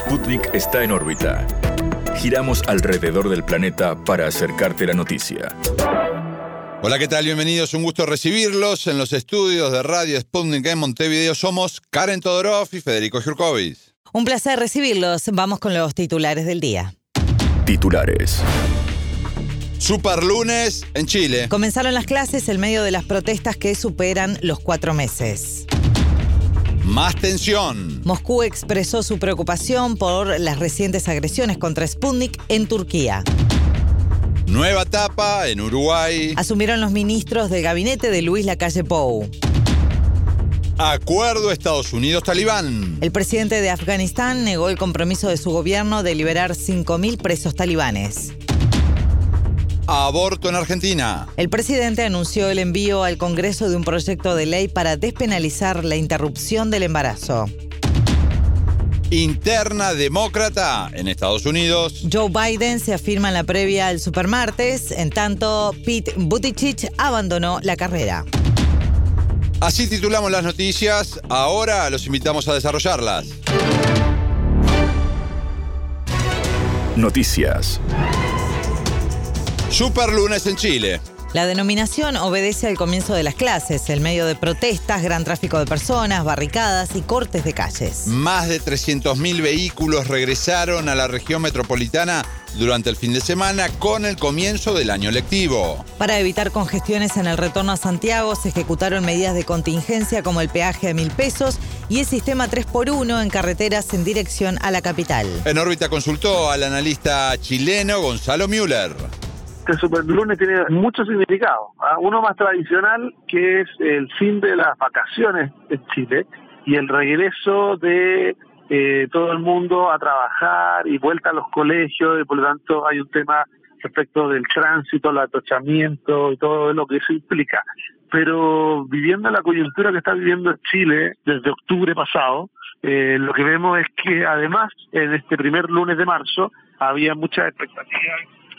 Sputnik está en órbita. Giramos alrededor del planeta para acercarte la noticia. Hola, ¿qué tal? Bienvenidos, un gusto recibirlos en los estudios de Radio Sputnik en Montevideo. Somos Karen Todorov y Federico Jurkovic. Un placer recibirlos. Vamos con los titulares del día. Titulares. Superlunes en Chile. Comenzaron las clases en medio de las protestas que superan los 4 meses. Más tensión. Moscú expresó su preocupación por las recientes agresiones contra Sputnik en Turquía. Nueva etapa en Uruguay. Asumieron los ministros del gabinete de Luis Lacalle Pou. Acuerdo Estados Unidos-Talibán. El presidente de Afganistán negó el compromiso de su gobierno de liberar 5.000 presos talibanes. Aborto en Argentina. El presidente anunció el envío al Congreso de un proyecto de ley para despenalizar la interrupción del embarazo. Interna demócrata en Estados Unidos. Joe Biden se afirma en la previa al supermartes, en tanto Pete Buttigieg abandonó la carrera. Así titulamos las noticias, ahora los invitamos a desarrollarlas. Noticias. Superlunes en Chile. La denominación obedece al comienzo de las clases, en medio de protestas, gran tráfico de personas, barricadas y cortes de calles. Más de 300.000 vehículos regresaron a la región metropolitana durante el fin de semana con el comienzo del año lectivo. Para evitar congestiones en el retorno a Santiago, se ejecutaron medidas de contingencia como el peaje a 1.000 pesos y el sistema 3x1 en carreteras en dirección a la capital. En órbita consultó al analista chileno Gonzalo Müller. Este Superlunes tiene mucho significado. Uno más tradicional, que es el fin de las vacaciones en Chile y el regreso de todo el mundo a trabajar y vuelta a los colegios, y por lo tanto hay un tema respecto del tránsito, el atochamiento y todo lo que eso implica. Pero viviendo la coyuntura que está viviendo Chile desde octubre pasado, lo que vemos es que además en este primer lunes de marzo había muchas expectativas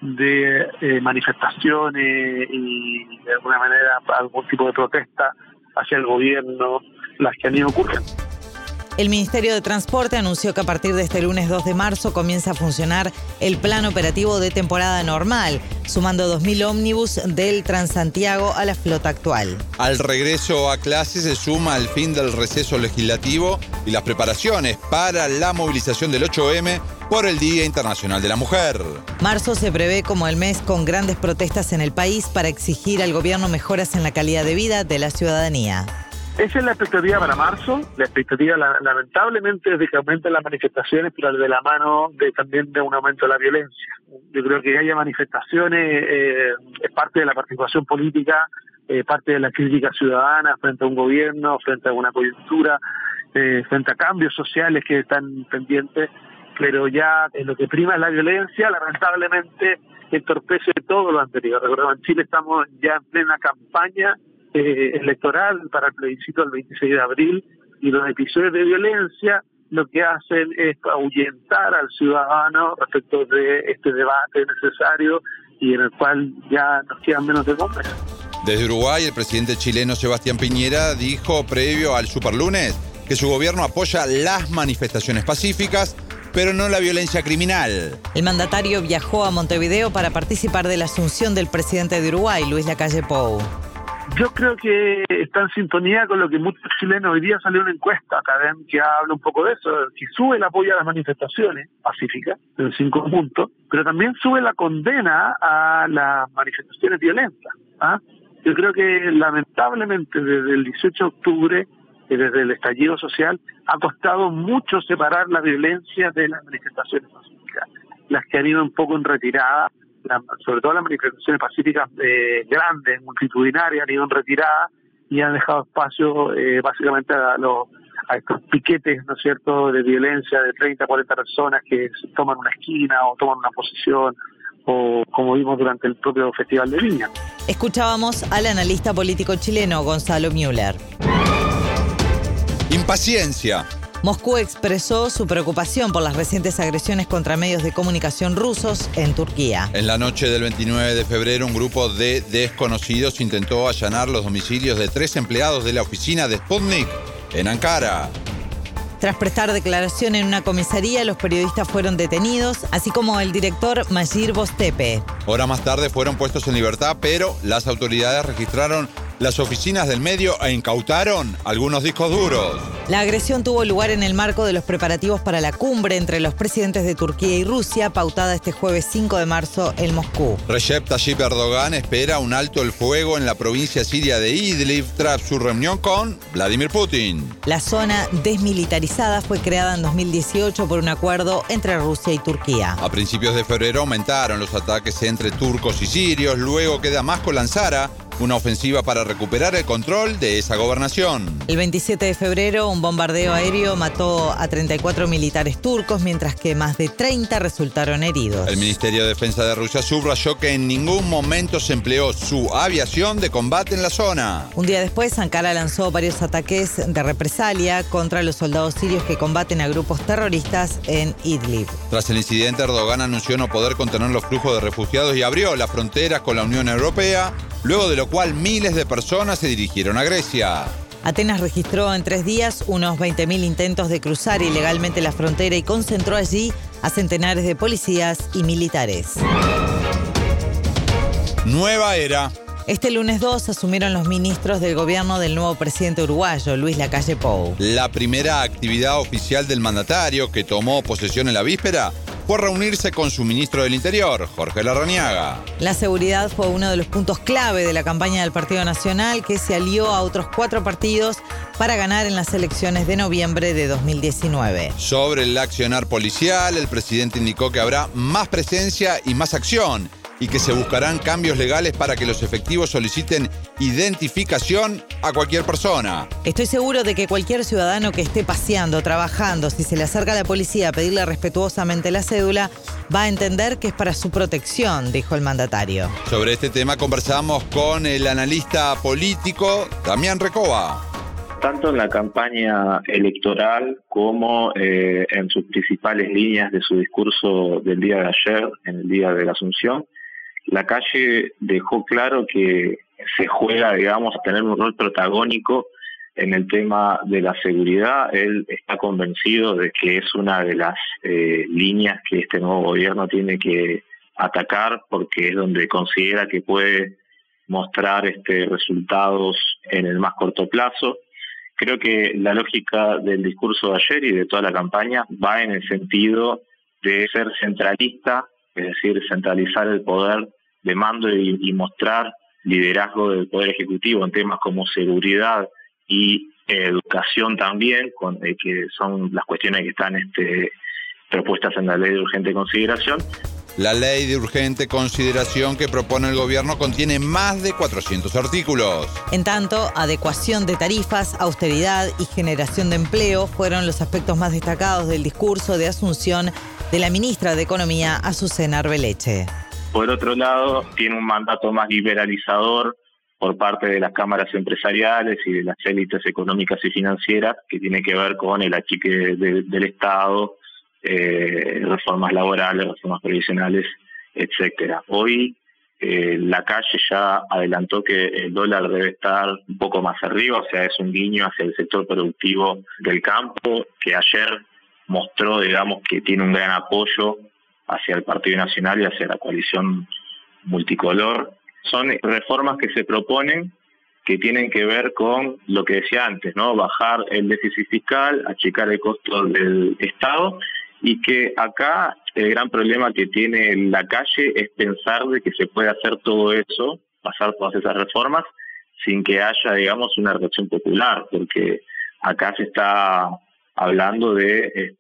de manifestaciones y de alguna manera algún tipo de protesta hacia el gobierno, las que han ido ocurriendo. El Ministerio de Transporte anunció que a partir de este lunes 2 de marzo comienza a funcionar el plan operativo de temporada normal, sumando 2.000 ómnibus del Transantiago a la flota actual. Al regreso a clases se suma el fin del receso legislativo y las preparaciones para la movilización del 8M por el Día Internacional de la Mujer. Marzo se prevé como el mes con grandes protestas en el país para exigir al gobierno mejoras en la calidad de vida de la ciudadanía. Esa es la expectativa para marzo. La expectativa, lamentablemente, es de que aumenten las manifestaciones, pero de la mano también de un aumento de la violencia. Yo creo que haya manifestaciones es parte de la participación política, parte de la crítica ciudadana frente a un gobierno, frente a una coyuntura, frente a cambios sociales que están pendientes, pero ya lo que prima es la violencia, lamentablemente entorpece todo lo anterior. Recordemos, en Chile estamos ya en plena campaña electoral para el plebiscito del 26 de abril y los episodios de violencia lo que hacen es ahuyentar al ciudadano respecto de este debate necesario y en el cual ya nos quedan menos de 2 meses. Desde Uruguay, el presidente chileno Sebastián Piñera dijo previo al Superlunes que su gobierno apoya las manifestaciones pacíficas, pero no la violencia criminal. El mandatario viajó a Montevideo para participar de la asunción del presidente de Uruguay, Luis Lacalle Pou. Yo creo que está en sintonía con lo que muchos chilenos, hoy día salió una encuesta acá que habla un poco de eso, que sube el apoyo a las manifestaciones pacíficas en 5 puntos, pero también sube la condena a las manifestaciones violentas. Yo creo que lamentablemente desde el 18 de octubre, desde el estallido social, ha costado mucho separar la violencia de las manifestaciones pacíficas, las que han ido un poco en retirada. Sobre todo las manifestaciones pacíficas grandes, multitudinarias, han ido en retirada y han dejado espacio básicamente a estos piquetes, ¿no es cierto?, de violencia de 30, 40 personas que toman una esquina o toman una posición, o como vimos durante el propio Festival de Viña. Escuchábamos al analista político chileno Gonzalo Müller. Impaciencia. Moscú expresó su preocupación por las recientes agresiones contra medios de comunicación rusos en Turquía. En la noche del 29 de febrero, un grupo de desconocidos intentó allanar los domicilios de 3 empleados de la oficina de Sputnik en Ankara. Tras prestar declaración en una comisaría, los periodistas fueron detenidos, así como el director Mayir Bostepe. Horas más tarde fueron puestos en libertad, pero las autoridades registraron las oficinas del medio e incautaron algunos discos duros. La agresión tuvo lugar en el marco de los preparativos para la cumbre entre los presidentes de Turquía y Rusia, pautada este jueves 5 de marzo en Moscú. Recep Tayyip Erdogan espera un alto el fuego en la provincia siria de Idlib tras su reunión con Vladimir Putin. La zona desmilitarizada fue creada en 2018 por un acuerdo entre Rusia y Turquía. A principios de febrero aumentaron los ataques entre turcos y sirios, luego que Damasco lanzara una ofensiva para recuperar el control de esa gobernación. El 27 de febrero, un bombardeo aéreo mató a 34 militares turcos, mientras que más de 30 resultaron heridos. El Ministerio de Defensa de Rusia subrayó que en ningún momento se empleó su aviación de combate en la zona. Un día después, Ankara lanzó varios ataques de represalia contra los soldados sirios que combaten a grupos terroristas en Idlib. Tras el incidente, Erdogan anunció no poder contener los flujos de refugiados y abrió las fronteras con la Unión Europea, luego de lo cual miles de personas se dirigieron a Grecia. Atenas registró en 3 días unos 20.000 intentos de cruzar ilegalmente la frontera y concentró allí a centenares de policías y militares. Nueva era. Este lunes 2 asumieron los ministros del gobierno del nuevo presidente uruguayo, Luis Lacalle Pou. La primera actividad oficial del mandatario, que tomó posesión en la víspera, fue reunirse con su ministro del Interior, Jorge Larrañaga. La seguridad fue uno de los puntos clave de la campaña del Partido Nacional, que se alió a otros 4 partidos para ganar en las elecciones de noviembre de 2019. Sobre el accionar policial, el presidente indicó que habrá más presencia y más acción, y que se buscarán cambios legales para que los efectivos soliciten identificación a cualquier persona. Estoy seguro de que cualquier ciudadano que esté paseando, trabajando, si se le acerca a la policía a pedirle respetuosamente la cédula, va a entender que es para su protección, dijo el mandatario. Sobre este tema conversamos con el analista político Damián Recoba. Tanto en la campaña electoral como en sus principales líneas de su discurso del día de ayer, en el día de la Asunción, Lacalle dejó claro que se juega, digamos, a tener un rol protagónico en el tema de la seguridad. Él está convencido de que es una de las líneas que este nuevo gobierno tiene que atacar, porque es donde considera que puede mostrar resultados en el más corto plazo. Creo que la lógica del discurso de ayer y de toda la campaña va en el sentido de ser centralista, es decir, centralizar el poder de mando y mostrar liderazgo del Poder Ejecutivo en temas como seguridad y educación también, que son las cuestiones que están propuestas en la Ley de Urgente Consideración. La Ley de Urgente Consideración que propone el gobierno contiene más de 400 artículos. En tanto, adecuación de tarifas, austeridad y generación de empleo fueron los aspectos más destacados del discurso de Asunción de la ministra de Economía, Azucena Arbeleche. Por otro lado, tiene un mandato más liberalizador por parte de las cámaras empresariales y de las élites económicas y financieras, que tiene que ver con el achique del Estado, reformas laborales, reformas previsionales, etcétera. Hoy Lacalle ya adelantó que el dólar debe estar un poco más arriba, o sea, es un guiño hacia el sector productivo del campo, que ayer mostró, digamos, que tiene un gran apoyo hacia el Partido Nacional y hacia la coalición multicolor. Son reformas que se proponen que tienen que ver con lo que decía antes, ¿no? Bajar el déficit fiscal, achicar el costo del Estado, y que acá el gran problema que tiene Lacalle es pensar de que se puede hacer todo eso, pasar todas esas reformas, sin que haya, digamos, una reacción popular, porque acá se está hablando de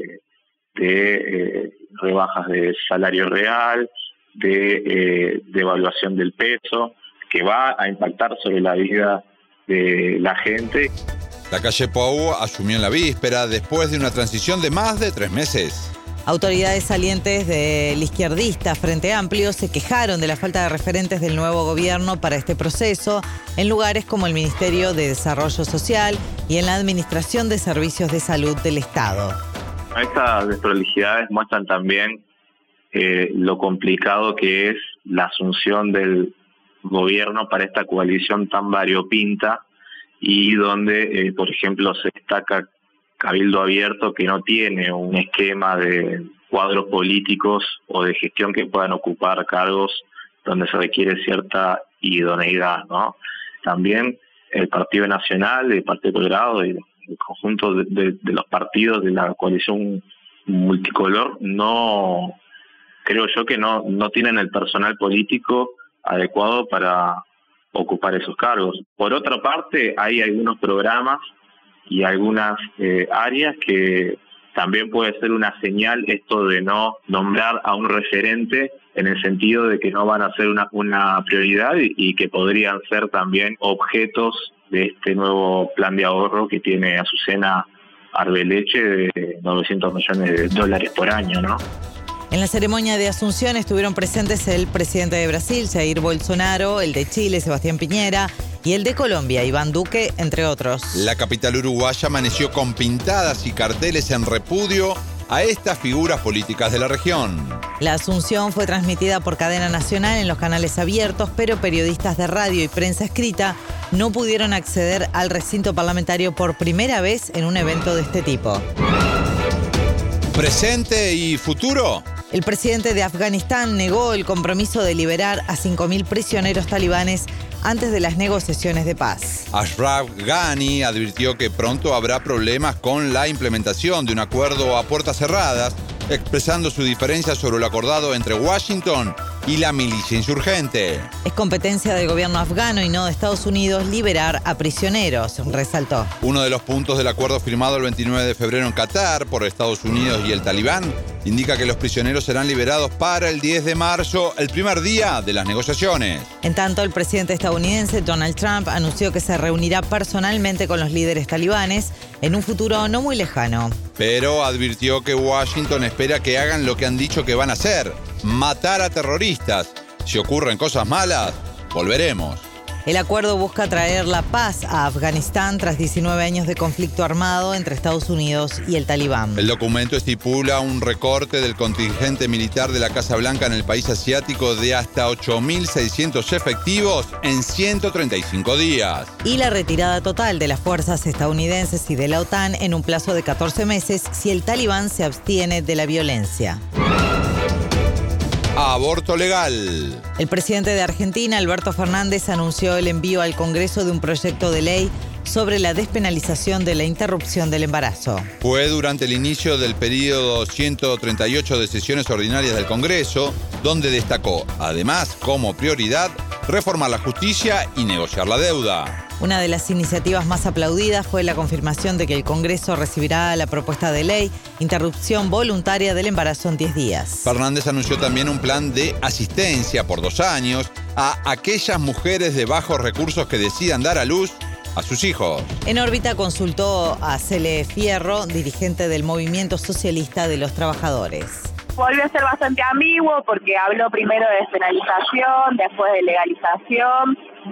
rebajas de salario real, de devaluación del peso, que va a impactar sobre la vida de la gente. Lacalle Pou asumió en la víspera después de una transición de más de 3 meses. Autoridades salientes del izquierdista Frente Amplio se quejaron de la falta de referentes del nuevo gobierno para este proceso en lugares como el Ministerio de Desarrollo Social y en la Administración de Servicios de Salud del Estado. Estas desprolijidades muestran también lo complicado que es la asunción del gobierno para esta coalición tan variopinta y donde, por ejemplo, se destaca cabildo abierto que no tiene un esquema de cuadros políticos o de gestión que puedan ocupar cargos donde se requiere cierta idoneidad, ¿no? También el Partido Nacional, el Partido Colorado y el conjunto de los partidos de la coalición multicolor creo yo que no tienen el personal político adecuado para ocupar esos cargos. Por otra parte, hay algunos programas y algunas áreas que también puede ser una señal esto de no nombrar a un referente en el sentido de que no van a ser una prioridad y que podrían ser también objetos de este nuevo plan de ahorro que tiene Azucena Arbeleche de $900 millones por año, ¿no? En la ceremonia de Asunción estuvieron presentes el presidente de Brasil, Jair Bolsonaro, el de Chile, Sebastián Piñera, y el de Colombia, Iván Duque, entre otros. La capital uruguaya amaneció con pintadas y carteles en repudio a estas figuras políticas de la región. La Asunción fue transmitida por cadena nacional en los canales abiertos, pero periodistas de radio y prensa escrita no pudieron acceder al recinto parlamentario por primera vez en un evento de este tipo. ¿Presente y futuro? El presidente de Afganistán negó el compromiso de liberar a 5.000 prisioneros talibanes antes de las negociaciones de paz. Ashraf Ghani advirtió que pronto habrá problemas con la implementación de un acuerdo a puertas cerradas, expresando su diferencia sobre lo acordado entre Washington y la milicia insurgente. Es competencia del gobierno afgano y no de Estados Unidos liberar a prisioneros, resaltó. Uno de los puntos del acuerdo firmado el 29 de febrero en Qatar por Estados Unidos y el Talibán indica que los prisioneros serán liberados para el 10 de marzo, el primer día de las negociaciones. En tanto, el presidente estadounidense Donald Trump anunció que se reunirá personalmente con los líderes talibanes en un futuro no muy lejano. Pero advirtió que Washington espera que hagan lo que han dicho que van a hacer: matar a terroristas. Si ocurren cosas malas, volveremos. El acuerdo busca traer la paz a Afganistán tras 19 años de conflicto armado entre Estados Unidos y el Talibán. El documento estipula un recorte del contingente militar de la Casa Blanca en el país asiático de hasta 8.600 efectivos en 135 días. Y la retirada total de las fuerzas estadounidenses y de la OTAN en un plazo de 14 meses si el Talibán se abstiene de la violencia. Aborto legal. El presidente de Argentina, Alberto Fernández, anunció el envío al Congreso de un proyecto de ley sobre la despenalización de la interrupción del embarazo. Fue durante el inicio del periodo 138 de sesiones ordinarias del Congreso, donde destacó, además, como prioridad, reformar la justicia y negociar la deuda. Una de las iniciativas más aplaudidas fue la confirmación de que el Congreso recibirá la propuesta de ley interrupción voluntaria del embarazo en 10 días. Fernández anunció también un plan de asistencia por 2 años a aquellas mujeres de bajos recursos que decidan dar a luz a sus hijos. En órbita consultó a Cele Fierro, dirigente del Movimiento Socialista de los Trabajadores. Volvió a ser bastante ambiguo porque habló primero de despenalización, después de legalización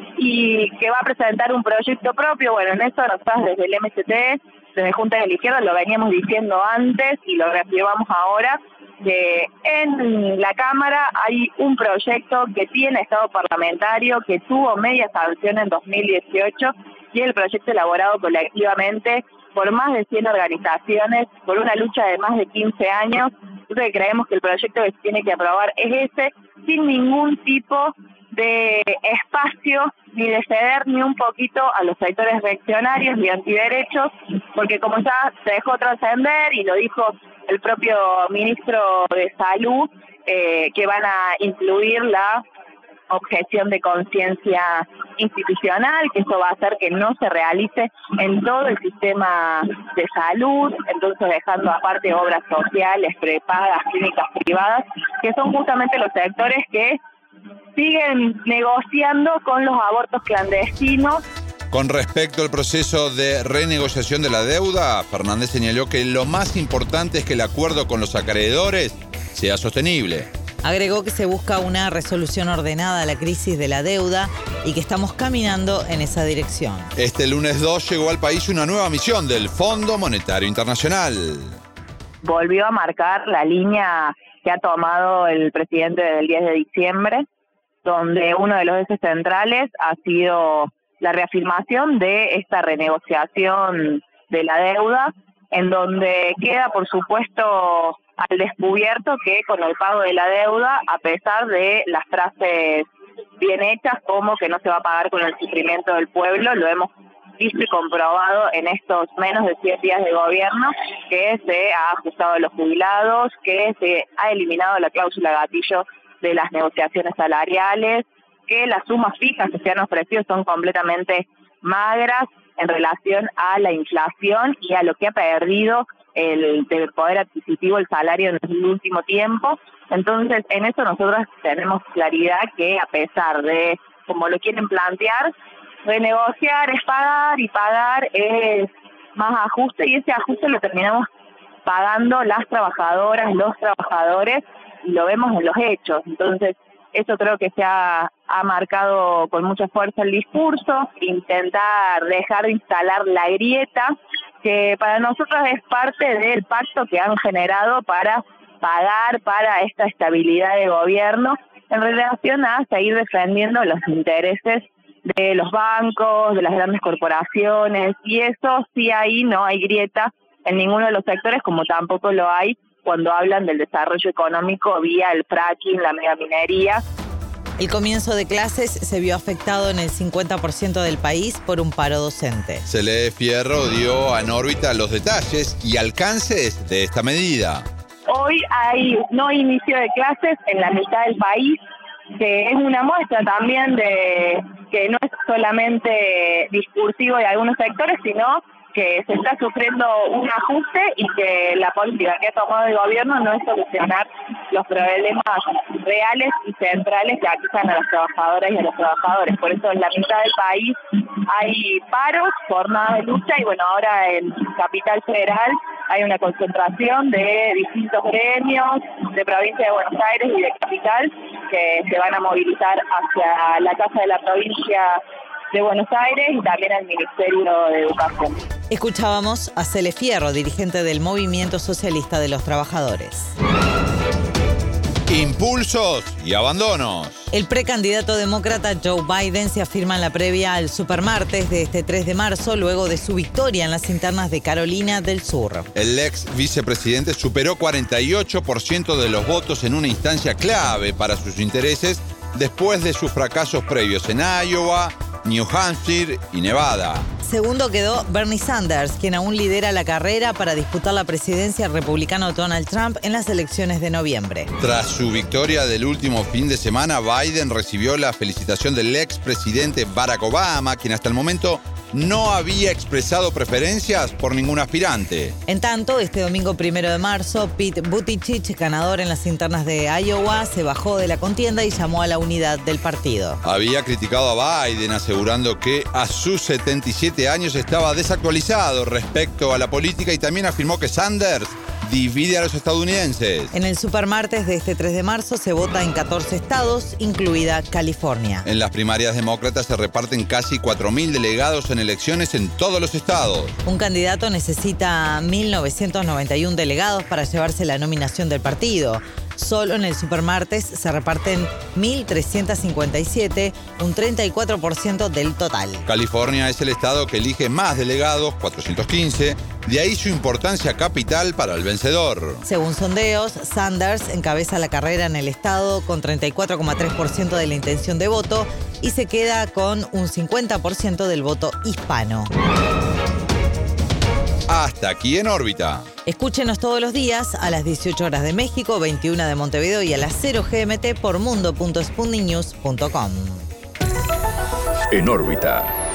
y que va a presentar un proyecto propio. Bueno, en eso nosotros desde el MST, desde Junta de la Izquierda, lo veníamos diciendo antes y lo reafirmamos ahora, que en la Cámara hay un proyecto que tiene estado parlamentario, que tuvo media sanción en 2018 y el proyecto elaborado colectivamente por más de 100 organizaciones, por una lucha de más de 15 años. Entonces creemos que el proyecto que se tiene que aprobar es ese, sin ningún tipo de espacio ni de ceder ni un poquito a los sectores reaccionarios ni antiderechos, porque como ya se dejó trascender y lo dijo el propio ministro de Salud, que van a incluir la objeción de conciencia institucional, que eso va a hacer que no se realice en todo el sistema de salud, entonces dejando aparte obras sociales, prepagas, clínicas privadas, que son justamente los sectores que siguen negociando con los abortos clandestinos. Con respecto al proceso de renegociación de la deuda, Fernández señaló que lo más importante es que el acuerdo con los acreedores sea sostenible. Agregó que se busca una resolución ordenada a la crisis de la deuda y que estamos caminando en esa dirección. Este lunes 2 llegó al país una nueva misión del Fondo Monetario Internacional. Volvió a marcar la línea que ha tomado el presidente del 10 de diciembre, donde uno de los ejes centrales ha sido la reafirmación de esta renegociación de la deuda en donde queda, por supuesto, al descubierto que con el pago de la deuda, a pesar de las frases bien hechas, como que no se va a pagar con el sufrimiento del pueblo, lo hemos visto y comprobado en estos menos de 100 días de gobierno, que se ha ajustado a los jubilados, que se ha eliminado la cláusula gatillo de las negociaciones salariales, que las sumas fijas que se han ofrecido son completamente magras en relación a la inflación y a lo que ha perdido el poder adquisitivo, el salario en el último tiempo. Entonces, en eso nosotros tenemos claridad que a pesar de, como lo quieren plantear, renegociar es pagar y pagar es más ajuste, y ese ajuste lo terminamos pagando las trabajadoras, los trabajadores, y lo vemos en los hechos. Entonces, eso creo que se ha marcado con mucha fuerza el discurso, intentar dejar de instalar la grieta, que para nosotros es parte del pacto que han generado para pagar para esta estabilidad de gobierno en relación a seguir defendiendo los intereses de los bancos, de las grandes corporaciones, y eso sí, ahí no hay grieta en ninguno de los sectores, como tampoco lo hay cuando hablan del desarrollo económico vía el fracking, la megaminería. El comienzo de clases se vio afectado en el 50% del país por un paro docente. Celeste Fierro dio a En órbita los detalles y alcances de esta medida. Hoy hay no inicio de clases en la mitad del país, que es una muestra también de que no es solamente discursivo de algunos sectores, sino que se está sufriendo un ajuste y que la política que ha tomado el gobierno no es solucionar los problemas reales y centrales que aquejan a las trabajadoras y a los trabajadores. Por eso en la mitad del país hay paros, jornadas de lucha, y bueno, ahora en Capital Federal hay una concentración de distintos gremios de provincia de Buenos Aires y de Capital que se van a movilizar hacia la Casa de la Provincia de Buenos Aires y también al Ministerio de Educación. Escuchábamos a Celeste Fierro, dirigente del Movimiento Socialista de los Trabajadores. Impulsos y abandonos. El precandidato demócrata Joe Biden se afirma en la previa al supermartes de este 3 de marzo, luego de su victoria en las internas de Carolina del Sur. El ex vicepresidente superó 48% de los votos en una instancia clave para sus intereses después de sus fracasos previos en Iowa, New Hampshire y Nevada. Segundo quedó Bernie Sanders, quien aún lidera la carrera para disputar la presidencia del republicano Donald Trump en las elecciones de noviembre. Tras su victoria del último fin de semana, Biden recibió la felicitación del expresidente Barack Obama, quien hasta el momento no había expresado preferencias por ningún aspirante. En tanto, este domingo 1 de marzo, Pete Buttigieg, ganador en las internas de Iowa, se bajó de la contienda y llamó a la unidad del partido. Había criticado a Biden, asegurando que a sus 77 años estaba desactualizado respecto a la política, y también afirmó que Sanders divide a los estadounidenses. En el supermartes de este 3 de marzo se vota en 14 estados, incluida California. En las primarias demócratas se reparten casi 4.000 delegados en elecciones en todos los estados. Un candidato necesita 1.991 delegados para llevarse la nominación del partido. Solo en el supermartes se reparten 1.357, un 34% del total. California es el estado que elige más delegados, 415, de ahí su importancia capital para el vencedor. Según sondeos, Sanders encabeza la carrera en el estado con 34,3% de la intención de voto y se queda con un 50% del voto hispano. Hasta aquí En órbita. Escúchenos todos los días a las 18 horas de México, 21 de Montevideo y a las 0 GMT por mundo.sputniknews.com. En órbita.